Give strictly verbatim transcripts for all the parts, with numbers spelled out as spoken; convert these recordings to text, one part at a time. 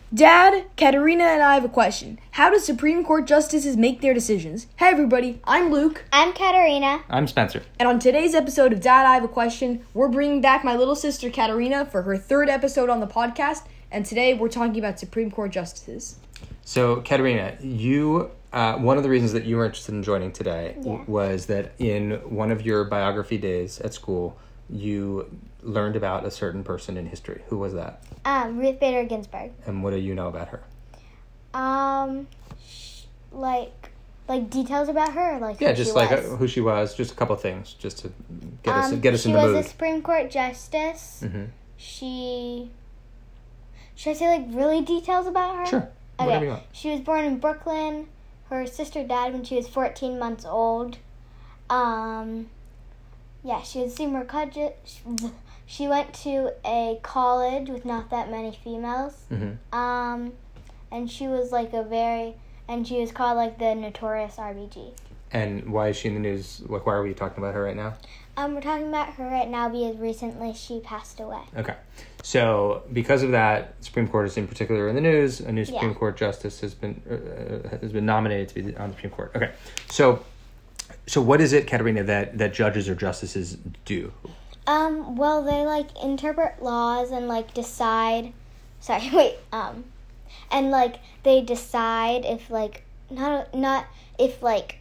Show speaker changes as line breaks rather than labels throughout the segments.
Dad, Katerina and I have a question. How do Supreme Court justices make their decisions? Hey everybody, I'm Luke.
I'm Katerina.
I'm Spencer.
And on today's episode of Dad, I Have a Question, we're bringing back my little sister Katerina for her third episode on the podcast. And today we're talking about Supreme Court justices.
So, Katerina, you, uh, one of the reasons that you were interested in joining today
Yeah.
was that in one of your biography days at school, you learned about a certain person in history. Who was that?
Um, Ruth Bader Ginsburg.
And what do you know about her?
Um, sh- like, like details about her, or like
Yeah,
who
just
she
like
was?
uh, who she was, just a couple things, just to get us
Um,
get us in the
She
mood.
was a Supreme Court justice.
Mm-hmm.
She. Should I say like really details about her?
Sure, whatever you want.
She was born in Brooklyn. Her sister died when she was fourteen months old. Um, yeah, she was senior college. She went to a college with not that many females.
Mm-hmm.
Um, and she was like a very, and she was called like the notorious R B G.
And why is she in the news? Like, why are we talking about her right now?
Um, we're talking about her right now because recently she passed away.
Okay. So, because of that, Supreme Court is in particular in the news. A new Supreme
Yeah.
Court justice has been uh, has been nominated to be on the Supreme Court. Okay. So, so what is it, Katerina, that, that judges or justices do?
Um, well, they like interpret laws and like decide. Sorry, wait. Um, and like they decide if like not not if like.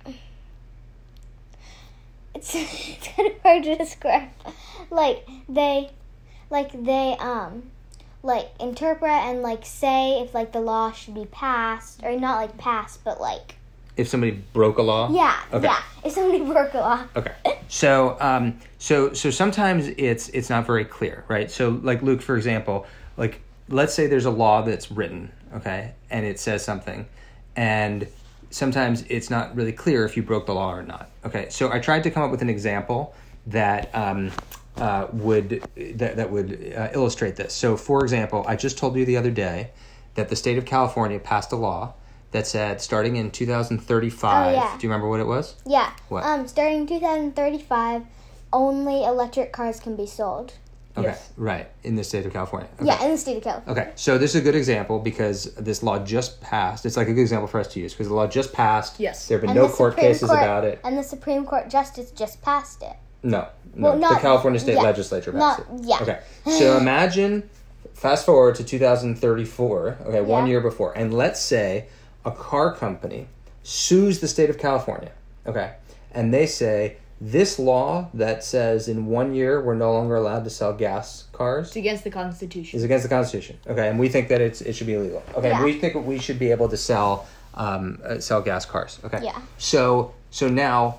It's it's kind of hard to describe. Like they, like they um, like interpret and like say if like the law should be passed or not like passed, but like.
If somebody broke a law?
Yeah,
Okay.
yeah. If somebody broke a law.
Okay. So, um, so, so sometimes it's it's not very clear, right? So, like Luke, for example, like let's say there's a law that's written, okay, and it says something, and sometimes it's not really clear if you broke the law or not. Okay. So, I tried to come up with an example that um, uh, would that that would uh, illustrate this. So, for example, I just told you the other day that the state of California passed a law that said starting in two thousand thirty-five.
Oh, yeah.
Do you remember what it was?
Yeah.
What?
Um, starting in two thousand thirty-five, only electric cars can be sold.
Okay,
Yes.
right, in the state of California. Okay.
Yeah, in the state of California.
Okay, so this is a good example because this law just passed. It's like a good example for us to use because the law just passed.
Yes.
There have been
And
no
the
court
Supreme
cases
Court-
about it.
And the Supreme Court justice just passed it.
No, no.
Well, not-
the California state
yeah.
legislature passed
Not-
it.
yeah.
Okay, so imagine, fast forward to two thousand thirty-four, okay, one
Yeah.
year before, and let's say a car company sues the state of California, okay, and they say, this law that says in one year we're no longer allowed to sell gas cars
It's against the Constitution.
is against the Constitution. Okay, and we think that it's it should be illegal. Okay,
Yeah.
we think we should be able to sell um, uh, sell gas cars. Okay,
Yeah.
So so now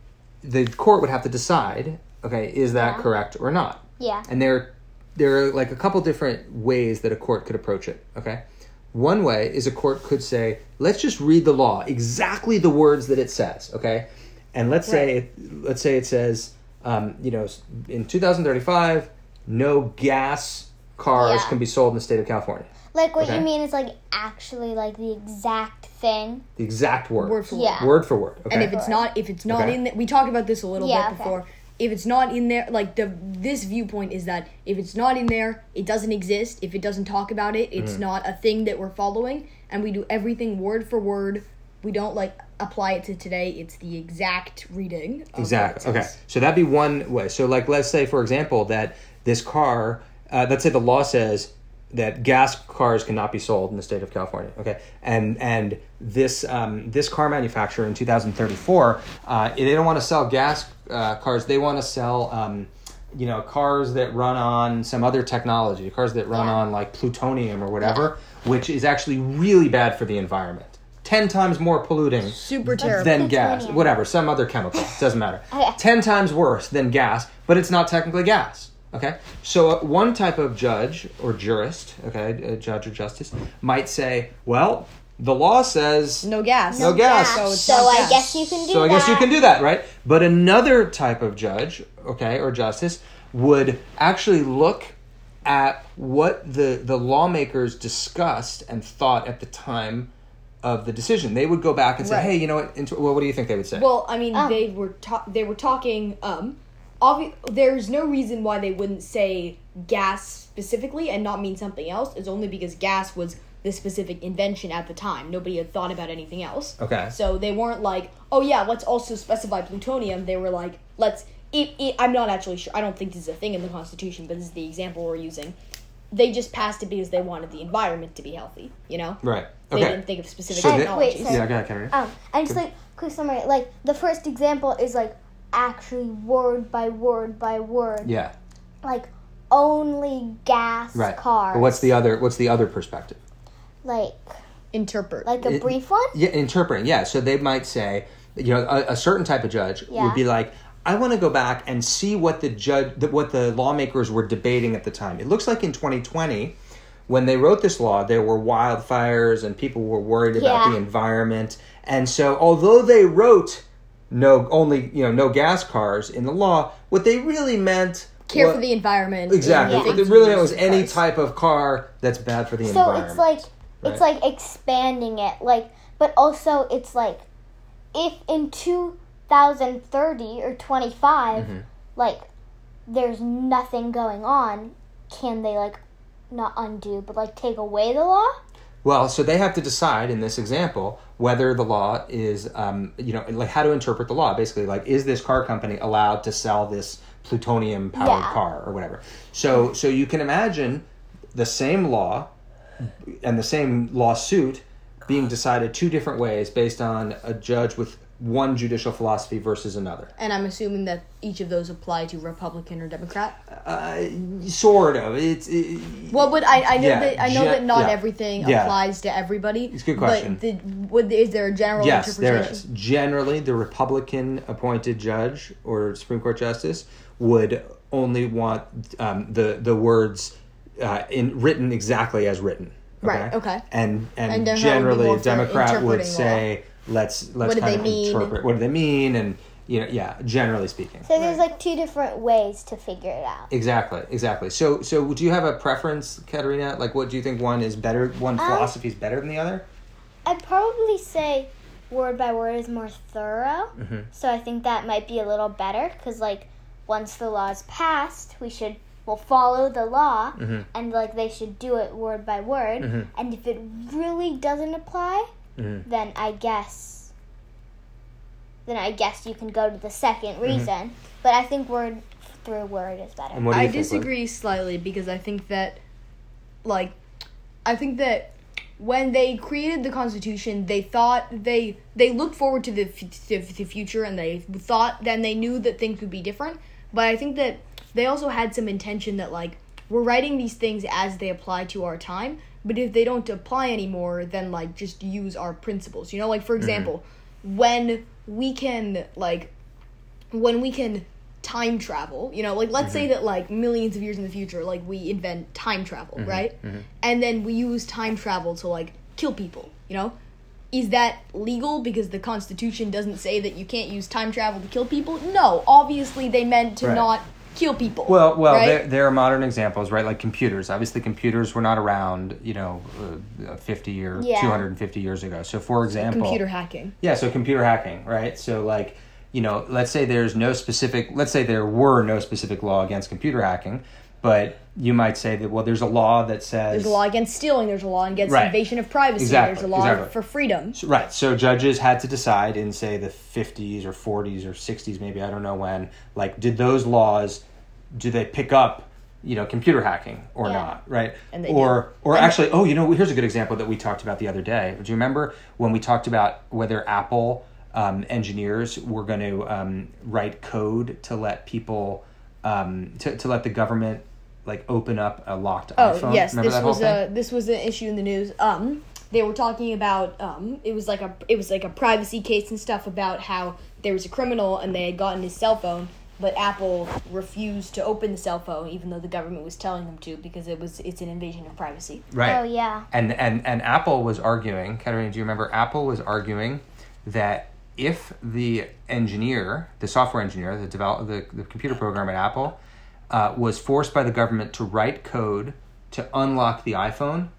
the court would have to decide. Okay, is that
Yeah.
correct or not?
Yeah.
And there there are like a couple different ways that a court could approach it. Okay, one way is a court could say, let's just read the law exactly the words that it says. Okay. And let's say it, let's say it says, um, you know, in two thousand thirty-five, no gas cars
Yeah.
can be sold in the state of California.
Like what
Okay.
you mean is like actually like the exact thing.
The exact word,
Word for
Yeah.
word for word. Okay.
And if it's not, if it's not
Okay.
in there, we talked about this a little
Yeah,
bit
okay.
before. If it's not in there, like the this viewpoint is that if it's not in there, it doesn't exist. If it doesn't talk about it, it's
Mm-hmm.
not a thing that we're following, and we do everything word for word. We don't like apply it to today. It's the exact reading. Of
Exactly.
What it
Okay.
says.
So that'd be one way. So, like, let's say, for example, that this car, uh, let's say the law says that gas cars cannot be sold in the state of California. Okay. And and this um, this car manufacturer in two thousand thirty-four, uh, they don't want to sell gas uh, cars. They want to sell, um, you know, cars that run on some other technology, cars that run
Yeah.
on like plutonium or whatever, which is actually really bad for the environment. Ten times more polluting
Super terrible.
than gas,
plutonium?
whatever, some other chemical, doesn't matter.
Okay.
Ten times worse than gas, but it's not technically gas. Okay, so uh, one type of judge or jurist, okay, a judge or justice, might say, well, the law says
No gas.
No gas.
So,
So,
it's not
I
gas.
guess you can do
so
that.
I guess you can do that, right? But another type of judge, okay, or justice, would actually look at what the, the lawmakers discussed and thought at the time of the decision. They would go back and say,
Right.
hey, you know what, into, well, what do you think they would say?
Well, I mean,
Um.
they were ta- they were talking. Um, obvi- there's no reason why they wouldn't say gas specifically and not mean something else. It's only because gas was this specific invention at the time. Nobody had thought about anything else.
Okay.
So they weren't like, oh yeah, let's also specify plutonium. They were like, let's, it, it, I'm not actually sure, I don't think this is a thing in the Constitution, but this is the example we're using. They just passed it because they wanted the environment to be healthy, you know?
Right.
They
Okay.
didn't think of specific
So they-
technologies.
Wait, sorry.
Yeah, go ahead, Katarina.
Um, and just like quick summary, like the first example is like actually word by word by word,
Yeah.
like only gas
Right.
cars.
But what's the other? What's the other perspective?
like
Interpret.
like a
It-
brief one?
Yeah, interpreting. Yeah, so they might say, you know, a, a certain type of judge
Yeah.
would be like, I want to go back and see what the judge, the, what the lawmakers were debating at the time. It looks like in twenty twenty, when they wrote this law, there were wildfires and people were worried about
Yeah.
the environment, and so although they wrote no only you know no gas cars in the law, what they really meant
Care
wa-
for the environment.
exactly.
Yeah.
What they really meant was
Use
any
cars.
type of car that's bad for the
So
environment.
it's like it's
Right.
like expanding it, like, but also it's like if in two thousand thirty or twenty-five,
Mm-hmm.
like there's nothing going on, can they like not undo but like take away the law?
Well, so they have to decide in this example whether the law is, um, you know, like how to interpret the law. Basically, like, is this car company allowed to sell this plutonium-powered
Yeah.
car or whatever? So, so you can imagine the same law and the same lawsuit being decided two different ways based on a judge with one judicial philosophy versus another.
And I'm assuming that each of those apply to Republican or Democrat.
Uh, sort of. It's it,
Well, but I, I know
Yeah,
that I know
gen-
that not
yeah.
everything
Yeah.
applies to everybody.
It's a good question.
But the, would, is there a general
Yes, there
interpretation?
is. Generally, the Republican appointed judge or Supreme Court justice would only want um, the the words uh, in written exactly as written.
Right, okay.
And and,
And then how would be
generally,
more
a
for
Democrat would
interpreting
say, let's let's
What do
kind
they
of
mean?
interpret what do they mean, and you know, yeah, generally speaking.
So there's
Right.
like two different ways to figure it out.
Exactly, exactly. So, so do you have a preference, Katerina? Like, what do you think one is better? One
Um,
philosophy is better than the other?
I'd probably say word by word is more thorough.
Mm-hmm.
So I think that might be a little better because, like, once the law is passed, we should well follow the law,
Mhm.
and like they should do it word by word.
Mhm.
And if it really doesn't apply,
Mhm.
then I guess then I guess you can go to the second reason. But I think word through word is better.
Mm-hmm. And what do you
I
think, Luke?
disagree slightly because I think that, like, I think that when they created the Constitution, they thought they they looked forward to the f- to the future, and they thought then they knew that things would be different. But I think that they also had some intention that, like, we're writing these things as they apply to our time, but if they don't apply anymore, then, like, just use our principles. You know, like, for example, when we can, like, when we can time travel, you know, like, let's say that, like, millions of years in the future, like, we invent time travel, right? And then we use time travel to, like, kill people, you know? Is that legal because the Constitution doesn't say that you can't use time travel to kill people? No, obviously they meant to
Right.
not kill people.
Well, well,
right?
there, there are modern examples, right? Like computers. Obviously, computers were not around, you know, uh, fifty or
Yeah.
two hundred fifty years ago. So, for example,
computer hacking.
yeah. So, computer hacking, right? So, like, you know, let's say there's no specific. Let's say there were no specific law against computer hacking, but you might say that well, there's a law that says
There's a law against stealing. There's a law against
Right.
invasion of privacy.
Exactly,
There's a law
exactly.
for freedom.
Right. So judges had to decide in, say, the fifties or forties or sixties, maybe, I don't know when, like, did those laws, do they pick up, you know, computer hacking or
Yeah.
not, right?
And they
or,
do.
or
And-
actually, oh, you know, here's a good example that we talked about the other day. Do you remember when we talked about whether Apple um, engineers were going to um, write code to let people, um, to, to let the government, like, open up a locked
Oh
iPhone?
yes,
Remember
this
that whole
was
thing?
a this was an issue in the news. Um, they were talking about um, it was like a it was like a privacy case and stuff about how there was a criminal and they had gotten his cell phone, but Apple refused to open the cell phone even though the government was telling them to because it was it's an invasion of privacy.
Right.
Oh yeah.
And and and Apple was arguing, Katerina, do you remember Apple was arguing that if the engineer, the software engineer, the develop the, the computer program at Apple, uh, was forced by the government to write code to unlock the iPhone,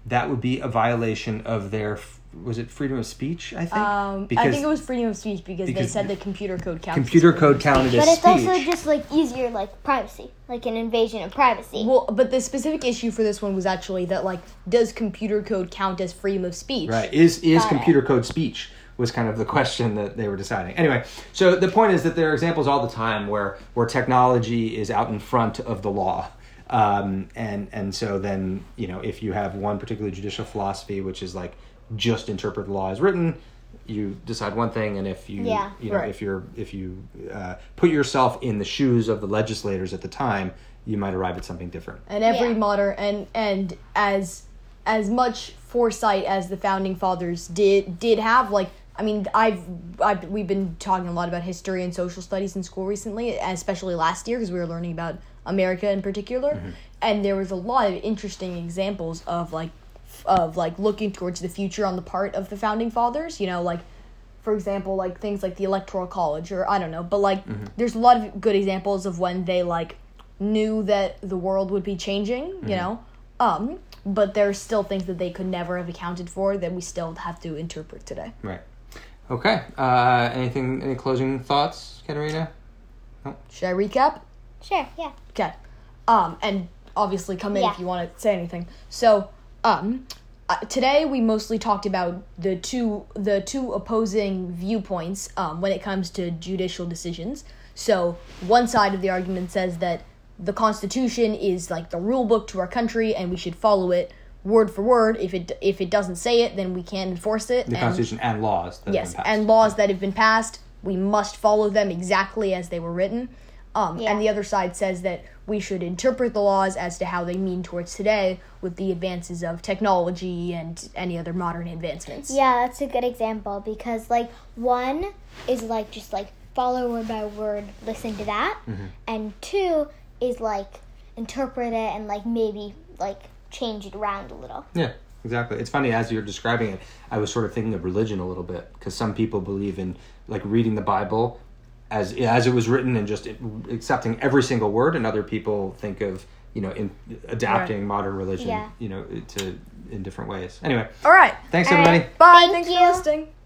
that would be a violation of their, was it freedom of speech, I think?
Um, I think it was freedom of speech because, they
because
said that computer code counts.
Computer
as freedom
code
of speech.
counted as
But it's
speech.
also just like easier, like privacy, like an invasion of privacy.
Well, but the specific issue for this one was actually that, like, does computer code count as freedom of speech?
Right. Is is
Got
computer code speech was kind of the question that they were deciding. Anyway, so the point is that there are examples all the time where where technology is out in front of the law. Um, and and so then, you know, if you have one particular judicial philosophy, which is like just interpret the law as written, you decide one thing, and if you
Yeah.
you know
Right.
if you're if you uh, put yourself in the shoes of the legislators at the time, you might arrive at something different.
And every
Yeah.
modern and and as as much foresight as the founding fathers did did have, like, I mean, I've, I've we've been talking a lot about history and social studies in school recently, especially last year because we were learning about America in particular,
Mm-hmm.
and there was a lot of interesting examples of like f- of like looking towards the future on the part of the founding fathers. You know, like, for example, like things like the Electoral College, or I don't know, but like
Mm-hmm.
there's a lot of good examples of when they like knew that the world would be changing.
Mm-hmm.
You know, um, but there's still things that they could never have accounted for that we still have to interpret today.
Right. Okay. Uh, anything? Any closing thoughts, Katerina?
Should I recap?
Sure, yeah.
Okay. Um, and obviously come in
Yeah.
if you want to say anything. So, um, uh, today we mostly talked about the two the two opposing viewpoints um, when it comes to judicial decisions. So, one side of the argument says that the Constitution is like the rule book to our country, and we should follow it word for word. If it if it doesn't say it, then we can't enforce it.
The
and,
Constitution and laws that
yes,
have been passed.
and laws that have been passed, we must follow them exactly as they were written. Um,
Yeah.
And the other side says that we should interpret the laws as to how they mean towards today with the advances of technology and any other modern advancements.
Yeah, that's a good example because, like, one is, like, just, like, follow word by word, listen to that.
Mm-hmm.
And two is, like, interpret it and, like, maybe, like, change it around a little.
Yeah, exactly. It's funny, as you're describing it, I was sort of thinking of religion a little bit, because some people believe in, like, reading the Bible as as it was written and just accepting every single word, and other people think of, you know, in adapting
Right.
modern religion,
Yeah.
you know, to in different ways. Anyway,
All right.
thanks
All right.
everybody.
Bye.
Thank
Thanks
you.
for listening.